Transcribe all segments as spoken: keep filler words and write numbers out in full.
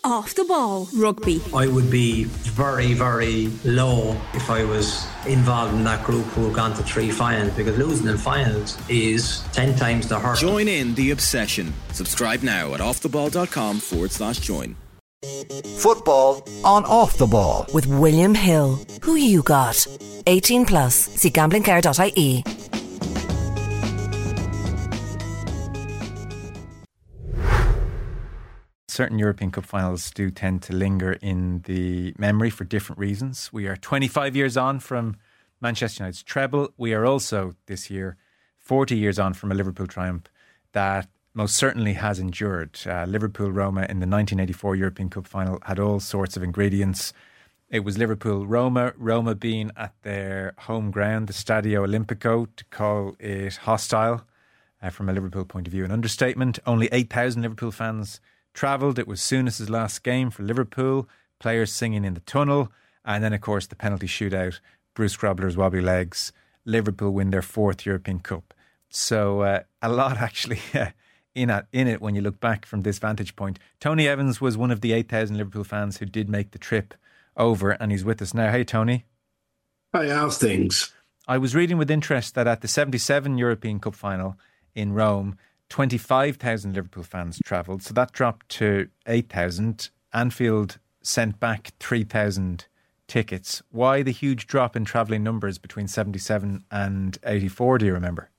Off the Ball Rugby. I would be very, very low if I was involved in that group who have gone to three finals, because losing in finals is ten times the hurt. Join in the obsession. Subscribe now at offtheball.com forward slash join. Football on Off the Ball with William Hill. Who you got? eighteen plus. See gambling care dot I E. Certain European Cup finals do tend to linger in the memory for different reasons. We are twenty-five years on from Manchester United's treble. We are also, this year, forty years on from a Liverpool triumph that most certainly has endured. Uh, Liverpool-Roma in the nineteen eighty-four European Cup final had all sorts of ingredients. It was Liverpool-Roma, Roma being at their home ground, the Stadio Olimpico. To call it hostile, uh, from a Liverpool point of view, an understatement. Only eight thousand Liverpool fans travelled. It was Souness's last game for Liverpool, players singing in the tunnel, and then of course the penalty shootout, Bruce Grobbler's wobbly legs. Liverpool win their fourth European Cup. So uh, a lot actually uh, in, a, in it when you look back from this vantage point. Tony Evans was one of the eight thousand Liverpool fans who did make the trip over, and he's with us now. Hey Tony. Hi, how's things? I was reading with interest that at the seventy-seven European Cup final in Rome, twenty-five thousand Liverpool fans travelled, so that dropped to eight thousand. Anfield sent back three thousand tickets. Why the huge drop in travelling numbers between seventy-seven and eighty-four, do you remember?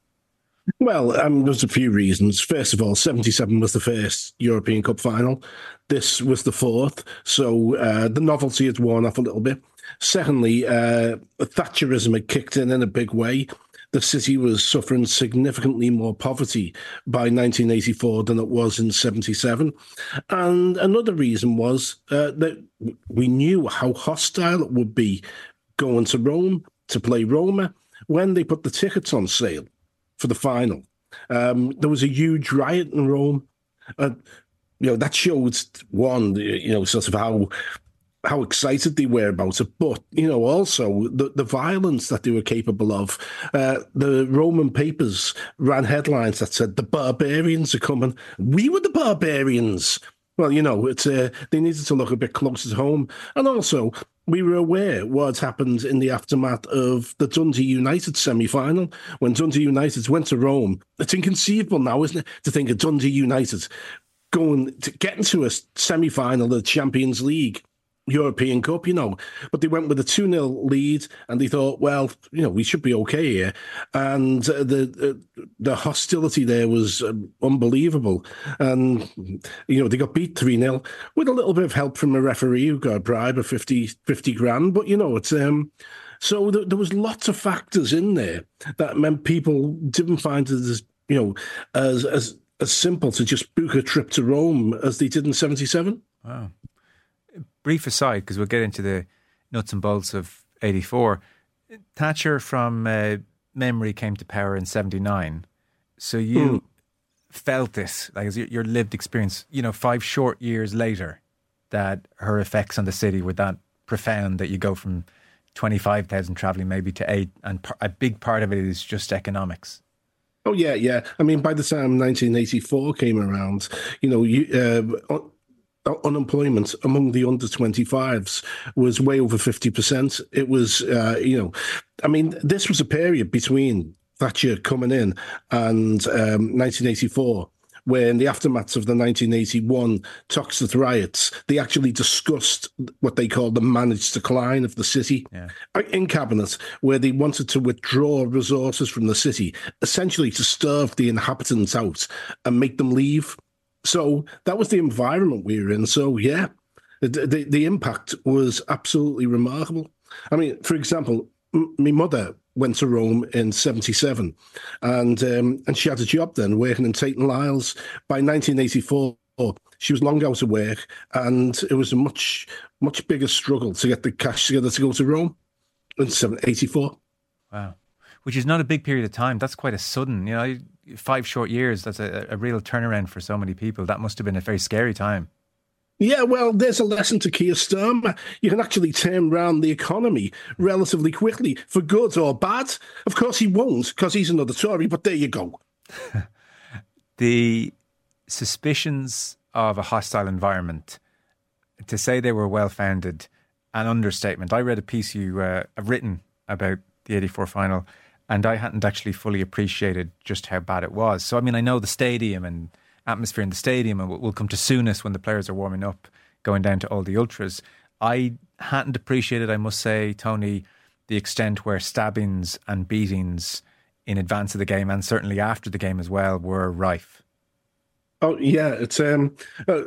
Well, um, there's a few reasons. First of all, seventy-seven was the first European Cup final. This was the fourth, so uh, the novelty had worn off a little bit. Secondly, uh, Thatcherism had kicked in in a big way. The city was suffering significantly more poverty by nineteen eighty-four than it was in seventy-seven. And another reason was uh, that we knew how hostile it would be going to Rome to play Roma when they put the tickets on sale for the final. Um, there was a huge riot in Rome. Uh, you know, that showed, one, you know, sort of how... how excited they were about it, but, you know, also the, the violence that they were capable of. Uh, the Roman papers ran headlines that said, the barbarians are coming. We were the barbarians. Well, you know, it's uh, they needed to look a bit closer to home. And also, we were aware what happened in the aftermath of the Dundee United semi-final. When Dundee United went to Rome, it's inconceivable now, isn't it, to think of Dundee United going to get into a semi-final of the Champions League European Cup, you know, but they went with a two nil lead and they thought, well, you know, we should be okay here. And uh, the uh, the hostility there was um, unbelievable. And, you know, they got beat three nil with a little bit of help from a referee who got a bribe of fifty, fifty grand. But, you know, it's um, so th- there was lots of factors in there that meant people didn't find it as, you know, as as as simple to just book a trip to Rome as they did in seventy-seven. Wow. Brief aside, because we'll get into the nuts and bolts of eighty-four. Thatcher, from uh, memory, came to power in seventy-nine. So you mm. felt this, like as your lived experience, you know, five short years later, that her effects on the city were that profound that you go from twenty-five thousand travelling maybe to eight, and a big part of it is just economics. Oh, yeah, yeah. I mean, by the time nineteen eighty-four came around, you know, you... Uh, unemployment among the under twenty-fives was way over fifty percent. It was, uh, you know, I mean, this was a period between Thatcher coming in and um, nineteen eighty-four, where in the aftermath of the nineteen eighty-one Toxteth riots, they actually discussed what they called the managed decline of the city yeah. in cabinet, where they wanted to withdraw resources from the city, essentially to starve the inhabitants out and make them leave. So that was the environment we were in. So, yeah, the, the, the impact was absolutely remarkable. I mean, for example, m- my mother went to Rome in seventy-seven and um, and she had a job then working in Tate and Lyle's. By nineteen eighty-four, she was long out of work and it was a much, much bigger struggle to get the cash together to go to Rome in eighty-four. Wow. Which is not a big period of time. That's quite a sudden, you know, five short years. That's a, a real turnaround for so many people. That must have been a very scary time. Yeah, well, there's a lesson to Keir Starmer. You can actually turn around the economy relatively quickly, for good or bad. Of course he won't, because he's another Tory, but there you go. The suspicions of a hostile environment to say they were well-founded, an understatement. I read a piece you uh, have written about the eighty-four final, and I hadn't actually fully appreciated just how bad it was. So, I mean, I know the stadium and atmosphere in the stadium, and we'll come to Souness when the players are warming up, going down to all the ultras. I hadn't appreciated, I must say, Tony, the extent where stabbings and beatings in advance of the game, and certainly after the game as well, were rife. Oh yeah, it's um, uh,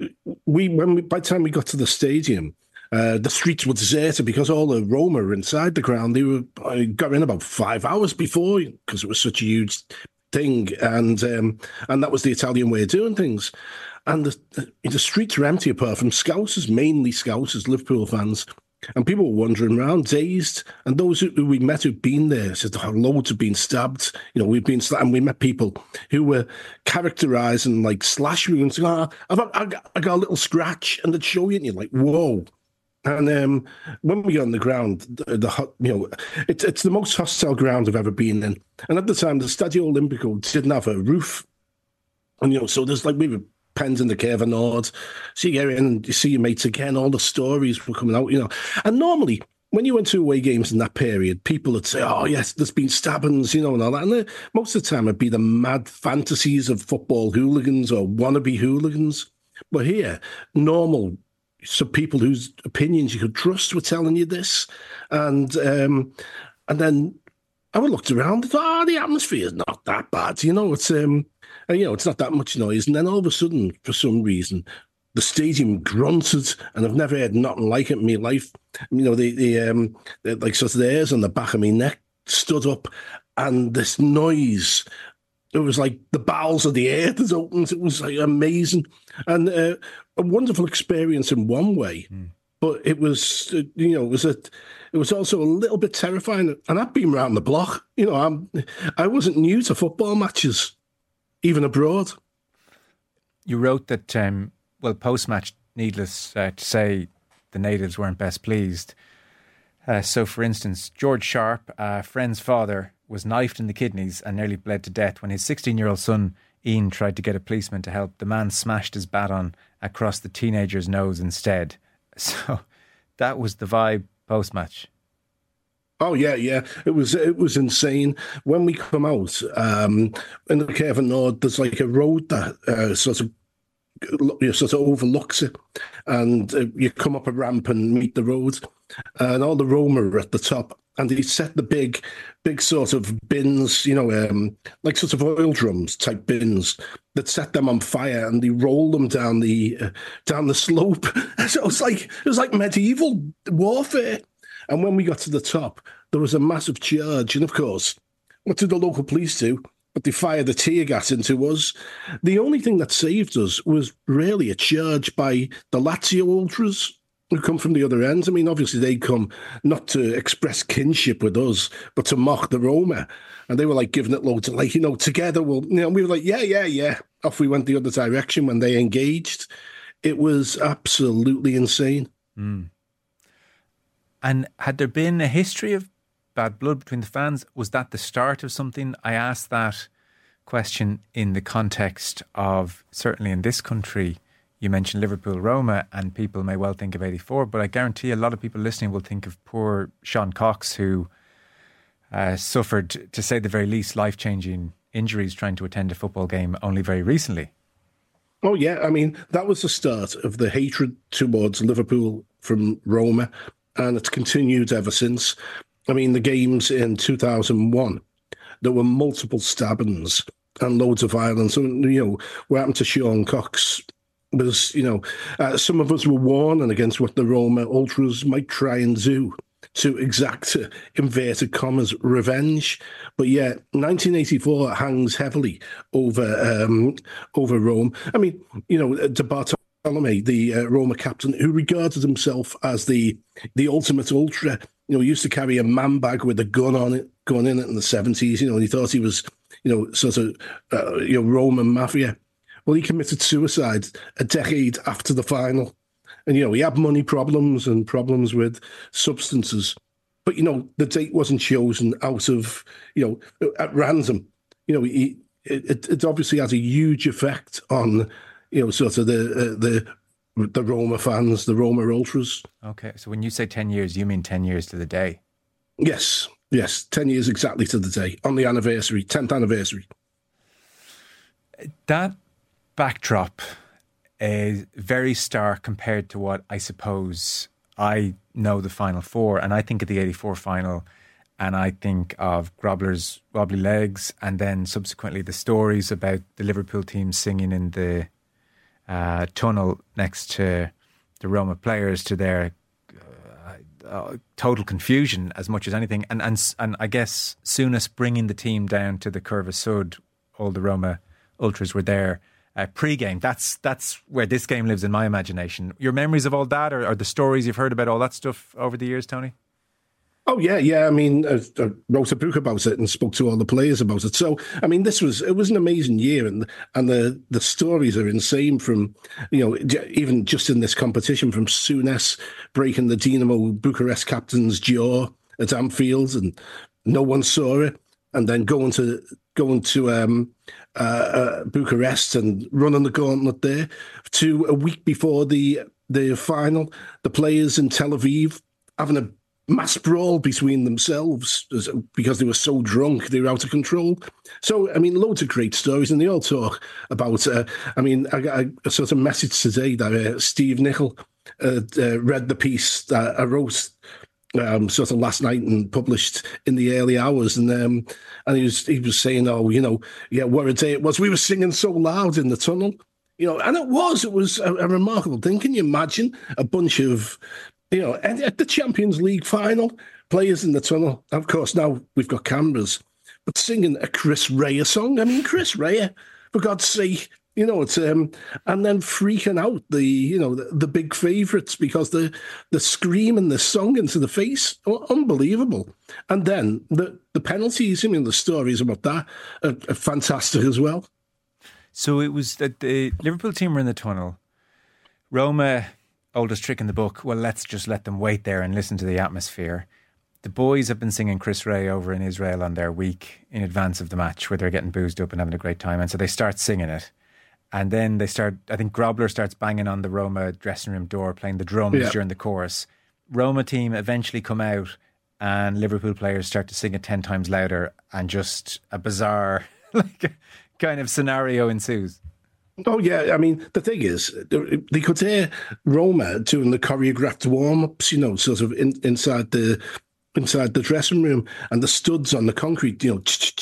we when we, by the time we got to the stadium, uh, the streets were deserted because all the Roma were inside the ground. They were I got in about five hours before because it was such a huge thing, and um, and that was the Italian way of doing things. And the, the, the streets were empty apart from Scousers, mainly Scousers, Liverpool fans. And people were wandering around, dazed. And those who we met who'd been there said, oh, loads have been stabbed. You know, we've been stabbed. And we met people who were characterising like slash wounds. Oh, I've, I, got, I got a little scratch. And they'd show you, and you're like, whoa. And um, when we got on the ground, the, the you know, it's it's the most hostile ground I've ever been in. And at the time, the Stadio Olimpico didn't have a roof. And, you know, so there's like, we were pens in the Curva Nord. So you get in and you see your mates again, all the stories were coming out, you know. And normally, when you went to away games in that period, people would say, oh, yes, there's been stabbings, you know, and all that. And uh, most of the time, it'd be the mad fantasies of football hooligans or wannabe hooligans. But here, normal, so people whose opinions you could trust were telling you this. And um, and then I looked around and thought, oh, the atmosphere is not that bad, you know, it's... um. And, you know, it's not that much noise. And then all of a sudden, for some reason, the stadium grunted, and I've never heard nothing like it in my life. You know, the, the, um, the like, sort of the hairs on the back of my neck stood up, and this noise, it was like the bowels of the earth has opened. It was like amazing. And uh, a wonderful experience in one way. Mm. But it was, uh, you know, it was a, it was also a little bit terrifying. And I've been around the block. You know, I'm, I wasn't new to football matches, even abroad. You wrote that, um, well, post-match, needless uh, to say, the natives weren't best pleased. Uh, so, for instance, George Sharp, a friend's father, was knifed in the kidneys and nearly bled to death when his sixteen-year-old son, Ian, tried to get a policeman to help. The man smashed his baton across the teenager's nose instead. So, that was the vibe post-match. Oh yeah, yeah. It was it was insane. When we come out um, in the Curva Nord, there's like a road that uh, sort of you know, sort of overlooks it, and uh, you come up a ramp and meet the road, and all the Roma are at the top, and they set the big, big sort of bins, you know, um, like sort of oil drums type bins that set them on fire, and they roll them down the uh, down the slope. So it was like it was like medieval warfare. And when we got to the top, there was a massive charge. And of course, what did the local police do? But they fired the tear gas into us. The only thing that saved us was really a charge by the Lazio ultras who come from the other end. I mean, obviously they come not to express kinship with us, but to mock the Roma. And they were like giving it loads of like, you know, together we'll, you know, we were like, yeah, yeah, yeah. Off we went the other direction when they engaged. It was absolutely insane. Mm. And had there been a history of bad blood between the fans? Was that the start of something? I asked that question in the context of, certainly in this country, you mentioned Liverpool, Roma, and people may well think of eighty-four, but I guarantee a lot of people listening will think of poor Sean Cox, who uh, suffered, to say the very least, life-changing injuries trying to attend a football game only very recently. Oh, yeah. I mean, that was the start of the hatred towards Liverpool from Roma, and it's continued ever since. I mean, the games in two thousand one, there were multiple stabbings and loads of violence. And, you know, what happened to Sean Cox was, you know, uh, some of us were warning against what the Roma ultras might try and do to exact, uh, inverted commas, revenge. But yeah, nineteen eighty-four hangs heavily over um, over Rome. I mean, you know, De Bartolome, the uh, Roma captain, who regarded himself as the the ultimate ultra, you know, used to carry a man bag with a gun on it, going in it in the seventies, you know, and he thought he was, you know, sort of, uh, you know, Roman mafia. Well, he committed suicide a decade after the final. And, you know, he had money problems and problems with substances. But, you know, the date wasn't chosen out of, you know, at random. You know, he, it, it obviously has a huge effect on, you know, sort of the uh, the the Roma fans, the Roma ultras. Okay, so when you say ten years, you mean ten years to the day? Yes, yes, ten years exactly to the day, on the anniversary, tenth anniversary. That backdrop is very stark compared to what I suppose I know the Final Four, and I think of the eighty-four final, and I think of Grobler's wobbly legs, and then subsequently the stories about the Liverpool team singing in the uh, tunnel next to the Roma players, to their uh, uh, total confusion as much as anything, and and and I guess Souness bringing the team down to the Curva Sud, all the Roma ultras were there uh, pre-game. That's that's where this game lives in my imagination. Your memories of all that, or, or the stories you've heard about all that stuff over the years, Tony? Oh yeah, yeah. I mean, I, I wrote a book about it and spoke to all the players about it. So, I mean, this was it was an amazing year, and and the the stories are insane. From, you know, even just in this competition, from Souness breaking the Dinamo Bucharest captain's jaw at Anfield, and no one saw it, and then going to going to um, uh, uh, Bucharest and running the gauntlet there, to a week before the the final, the players in Tel Aviv having a mass brawl between themselves because they were so drunk, they were out of control. So, I mean, loads of great stories, and they all talk about, uh, I mean, I got a sort of message today that uh, Steve Nicol uh, uh, read the piece that I wrote um, sort of last night and published in the early hours, and um, and he was he was saying, oh, you know, yeah, what a day it was. We were singing so loud in the tunnel, you know, and it was, it was a, a remarkable thing. Can you imagine a bunch of, you know, at the Champions League final, players in the tunnel? Of course, now we've got cameras, but singing a Chris Rea song. I mean, Chris Rea, for God's sake, you know, it's um, and then freaking out the, you know, the, the big favourites because the the screaming the song into the face, unbelievable. And then the the penalties. I mean, the stories about that are, are fantastic as well. So it was that the Liverpool team were in the tunnel. Roma, oldest trick in the book, well, let's just let them wait there and listen to the atmosphere. The boys have been singing Chris Rea over in Israel on their week in advance of the match, where they're getting boozed up and having a great time, and so they start singing it. And then they start, I think Grobler starts banging on the Roma dressing room door, playing the drums yeah. during the chorus. Roma team eventually come out, and Liverpool players start to sing it ten times louder, and just a bizarre like kind of scenario ensues. Oh, yeah. I mean, the thing is, they could hear Roma doing the choreographed warm-ups, you know, sort of in, inside the inside the dressing room, and the studs on the concrete, you know,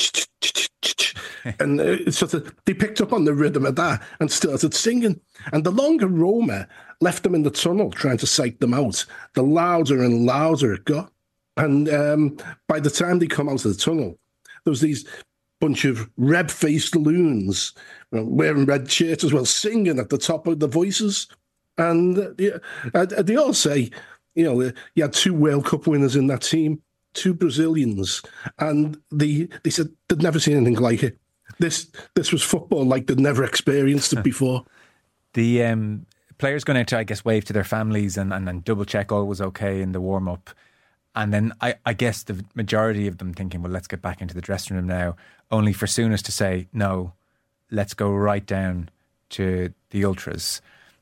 and uh, sort of they picked up on the rhythm of that and started singing. And the longer Roma left them in the tunnel trying to psych them out, the louder and louder it got. And um, by the time they come out of the tunnel, there was these bunch of red-faced loons wearing red shirts as well, singing at the top of the voices. And uh, yeah, uh, they all say, you know, uh, you had two World Cup winners in that team, two Brazilians, and they they said they'd never seen anything like it. This this was football like they'd never experienced it before. The um, players going out to, I guess, wave to their families and, and, and double check all was okay in the warm-up. And then I, I guess the majority of them thinking, well, let's get back into the dressing room now, only for Souness to say, no, let's go right down to the ultras.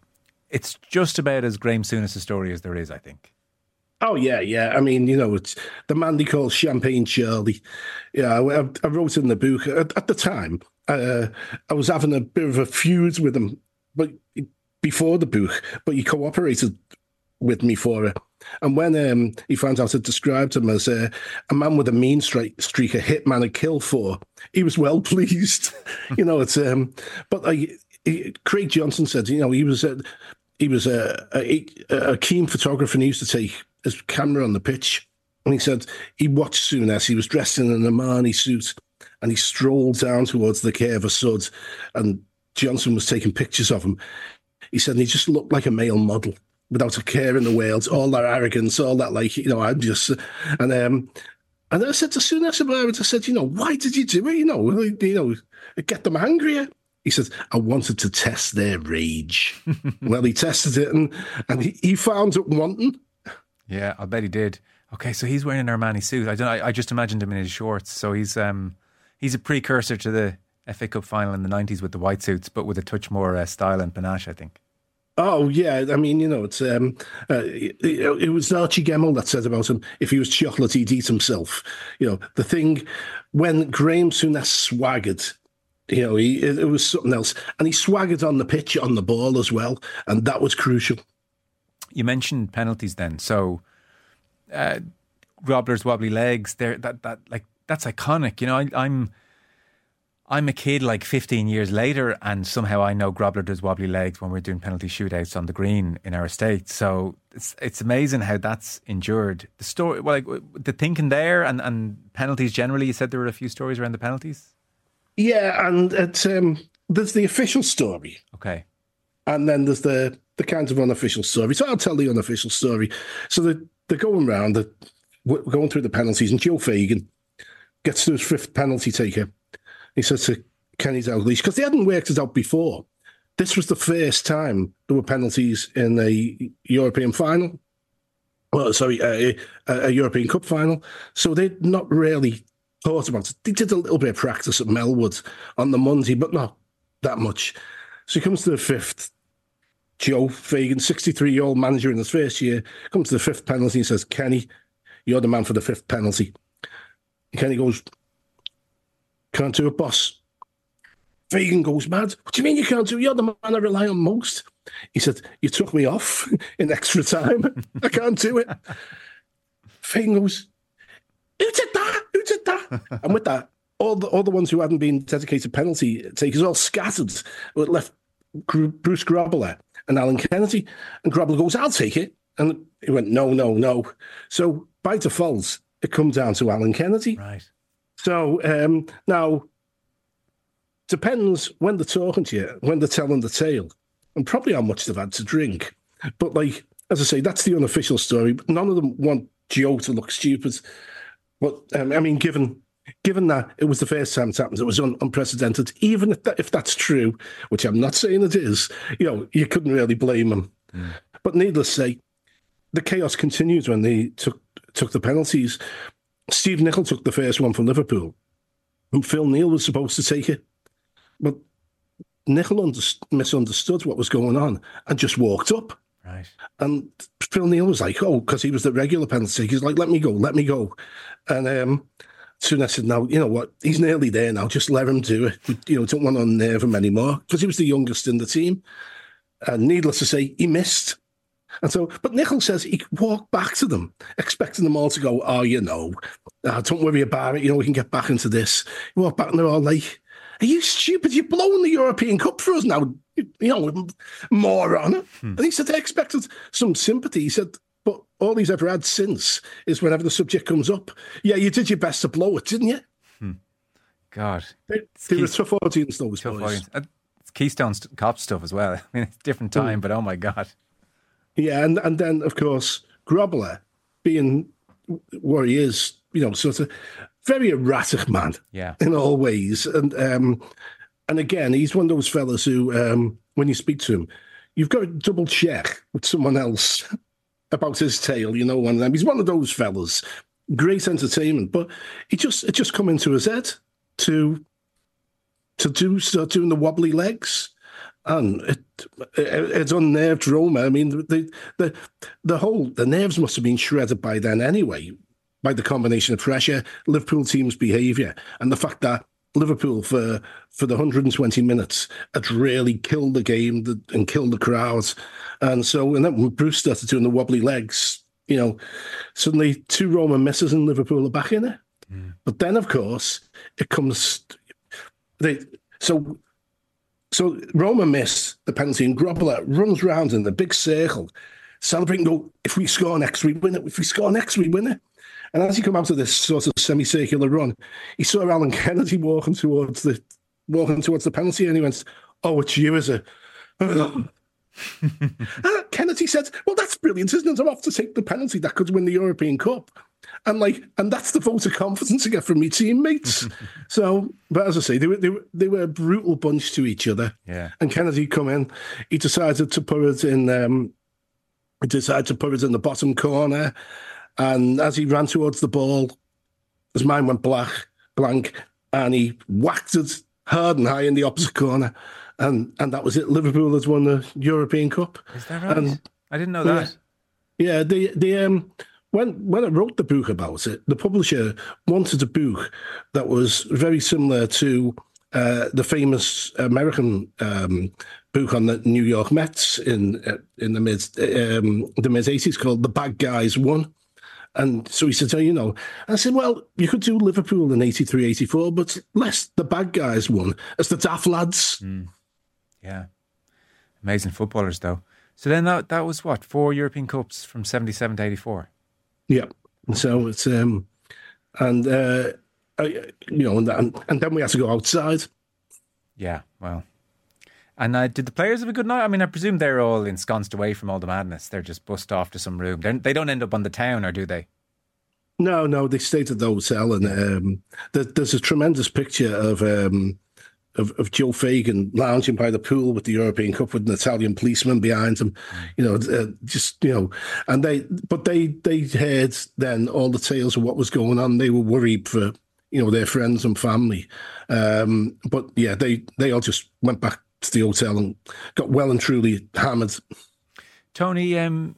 It's just about as Graham Souness' story as there is, I think. Oh, yeah, yeah. I mean, you know, it's the man they call Champagne Charlie. Yeah, I, I wrote in the book. At, at the time, uh, I was having a bit of a feud with him but before the book, but he cooperated with me for it. And when um, he found out I described him as uh, a man with a mean streak, streak, a hitman, a kill for, he was well pleased. you know, it's um, but I, he, Craig Johnson said, you know, he was a, he was a, a, a keen photographer, and he used to take his camera on the pitch. And he said he watched Souness. He was dressed in an Armani suit, and he strolled down towards the Curva Sud, and Johnson was taking pictures of him. He said he just looked like a male model, without a care in the world, all that arrogance, all that, like, you know, I'm just, and um, and I said to Souness about it, I said, you know, why did you do it? You know, you know, get them angrier. He said, I wanted to test their rage. Well, he tested it, and and he, he found it wanting. Yeah, I bet he did. Okay, so he's wearing an Armani suit. I don't. I, I just imagined him in his shorts. So he's um he's a precursor to the F A Cup final in the nineties with the white suits, but with a touch more uh, style and panache, I think. Oh yeah, I mean, you know, it's um, uh, it, it was Archie Gemmill that said about him, if he was chocolate, he'd eat himself. You know, the thing when Graham Souness swaggered, you know, he it, it was something else, and he swaggered on the pitch, on the ball as well, and that was crucial. You mentioned penalties, then, so uh, Grobbler's wobbly legs, there, that that like that's iconic. You know, I, I'm. I'm a kid like fifteen years later, and somehow I know Grobbler does wobbly legs when we're doing penalty shootouts on the green in our estate. So it's it's amazing how that's endured. The story, well, like the thinking there, and, and penalties generally. You said there were a few stories around the penalties. Yeah, and it's um, there's the official story, okay, and then there's the the kind of unofficial story. So I'll tell the unofficial story. So they're, they're going round, they're going through the penalties, and Joe Fagan gets to his fifth penalty taker. He says to Kenny Dalglish, because they hadn't worked it out before, this was the first time there were penalties in a European final. Well, sorry, a, a, a European Cup final. So they'd not really thought about it. They did a little bit of practice at Melwood on the Monday, but not that much. So he comes to the fifth. Joe Fagan, sixty-three-year-old manager in his first year, comes to the fifth penalty and says, Kenny, you're the man for the fifth penalty. And Kenny goes, can't do it, boss. Fagan goes mad. What do you mean you can't do it? You're the man I rely on most. He said, you took me off in extra time. I can't do it. Fagan goes, who did that? Who did that? And with that, all the, all the ones who hadn't been dedicated penalty takers all scattered. It left Bruce Grobbler and Alan Kennedy. And Grobbler goes, I'll take it. And he went, no, no, no. So by default, it comes down to Alan Kennedy. Right. So um, now, depends when they're talking to you, when they're telling the tale, and probably how much they've had to drink. But like, as I say, that's the unofficial story. But none of them want Joe to look stupid. But um, I mean, given given that it was the first time it's happened, it was un- unprecedented. Even if that, if that's true, which I'm not saying it is, you know, you couldn't really blame them. Mm. But needless to say, the chaos continued when they took took the penalties. Steve Nicol took the first one for Liverpool, and Phil Neal was supposed to take it. But Nicol under- misunderstood what was going on and just walked up. Right. And Phil Neal was like, oh, because he was the regular penalty. He's like, let me go, let me go. And um, soon I said, no, you know what? He's nearly there now. Just let him do it. You know, don't want to unnerve him anymore, because he was the youngest in the team. And needless to say, he missed. And so, but Nicol says he walked back to them, expecting them all to go, oh, you know, uh, don't worry about it. You know, we can get back into this. He walked back and they're all like, are you stupid? You're blowing the European Cup for us now, you, you know, moron. Hmm. And he said they expected some sympathy. He said, but all he's ever had since is whenever the subject comes up, yeah, you did your best to blow it, didn't you? Hmm. God. They, they were a tough audience, those tough boys. Audience. It's Keystone Cop stuff as well. I mean, it's a different time, hmm. but oh my God. Yeah, and, and then, of course, Grobbler, being what he is, you know, sort of very erratic man yeah. in all ways. And um, and again, he's one of those fellas who, um, when you speak to him, you've got to double check with someone else about his tale, you know, one of them. He's one of those fellas. Great entertainment, but he just it just come into his head to to do start doing the wobbly legs. And it, it it's unnerved Roma. I mean, the the the whole the nerves must have been shredded by then anyway, by the combination of pressure, Liverpool team's behaviour, and the fact that Liverpool for for the one hundred twenty minutes had really killed the game and killed the crowds. And so, and then when Bruce started doing the wobbly legs, you know, suddenly two Roma misses and Liverpool are back in it. Mm. But then, of course, it comes. They so. So Roma missed the penalty and Grobbler runs round in the big circle, celebrating, go, if we score next, we win it. If we score next, we win it. And as he come out of this sort of semicircular run, he saw Alan Kennedy walking towards the walking towards the penalty, and he went, oh, it's you, is it? And Kennedy said, well, that's brilliant, isn't it? I'm off to take the penalty that could win the European Cup. And like, and that's the vote of confidence I get from my teammates. So, but as I say, they were, they were they were a brutal bunch to each other. Yeah. And Kennedy come in, he decided to put it in. Um, he decided to put it in the bottom corner, and as he ran towards the ball, his mind went black, blank, and he whacked it hard and high in the opposite corner. and and that was it. Liverpool has won the European Cup. Is that right? And, I didn't know that. Yeah, yeah the the um when when I wrote the book about it, the publisher wanted a book that was very similar to uh, the famous American um, book on the New York Mets in uh, in the mid um, the mid eighties called "The Bad Guys Won." And so he said, oh, you know, I said, well, you could do Liverpool in eighty-three, eighty-four, but less the bad guys won as the daft lads. Mm. Yeah. Amazing footballers, though. So then that that was what, four European Cups from seventy-seven to eighty-four? Yeah. So it's, um, and, uh, I, you know, and, and, and then we had to go outside. Yeah, well. And uh, did the players have a good night? I mean, I presume they're all ensconced away from all the madness. They're just bussed off to some room. They're, they don't end up on the town, or do they? No, no, they stayed at the hotel. And um, there, there's a tremendous picture of, um, of of Joe Fagan lounging by the pool with the European Cup with an Italian policeman behind him. Mm. You know, uh, just, you know, and they, but they, they heard then all the tales of what was going on. They were worried for, you know, their friends and family. Um, but yeah, they, they all just went back to the hotel and got well and truly hammered. Tony, um,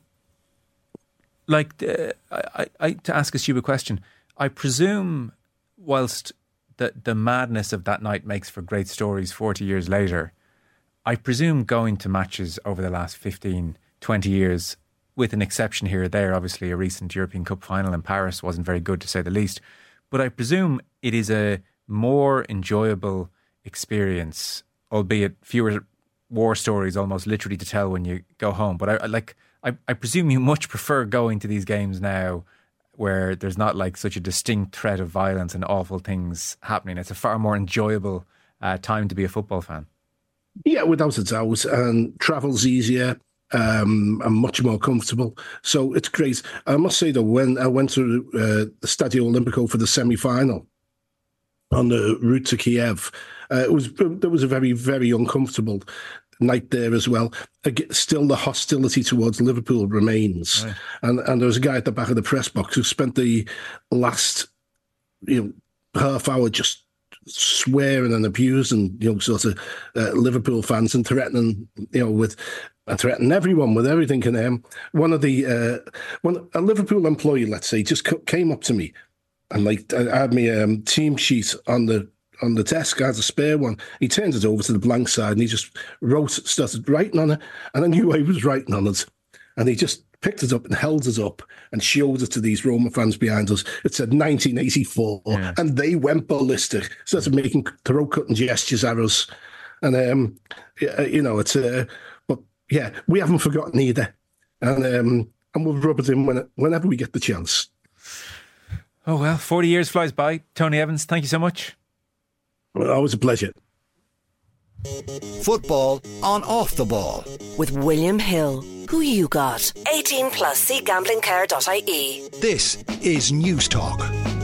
like uh, I, I, to ask a stupid question, I presume whilst the the madness of that night makes for great stories forty years later, I presume going to matches over the last fifteen, twenty years, with an exception here or there, obviously a recent European Cup final in Paris wasn't very good to say the least, but I presume it is a more enjoyable experience, albeit fewer war stories almost literally to tell when you go home. But I, I like I, I presume you much prefer going to these games now where there's not like such a distinct threat of violence and awful things happening. It's a far more enjoyable uh, time to be a football fan. Yeah, without a doubt. And travel's easier um, and much more comfortable. So it's great. I must say, though, when I went to uh, the Stadio Olimpico for the semi-final on the route to Kiev, uh, it was there was a very, very uncomfortable night there as well. Still, the hostility towards Liverpool remains, right. and and there was a guy at the back of the press box who spent the last, you know, half hour just swearing and abusing, you know, sort of uh, Liverpool fans and threatening, you know, with and threatening everyone with everything. And um, one of the uh, one a Liverpool employee, let's say, just came up to me and like I had me um, team sheet on the. on the desk. I had a spare one. He turned it over to the blank side and he just wrote, started writing on it, and I knew I was writing on it. And he just picked it up and held it up and showed it to these Roma fans behind us. It said nineteen eighty-four, yeah. And they went ballistic, started making throat-cutting gestures at us. And, um, you know, it's, uh, but yeah, we haven't forgotten either. And um, and we'll rub it in when, whenever we get the chance. Oh, well, forty years flies by. Tony Evans, thank you so much. Well, always a pleasure. Football on Off the Ball. With William Hill. Who you got? eighteen plus, see gambling care dot I E. This is News Talk.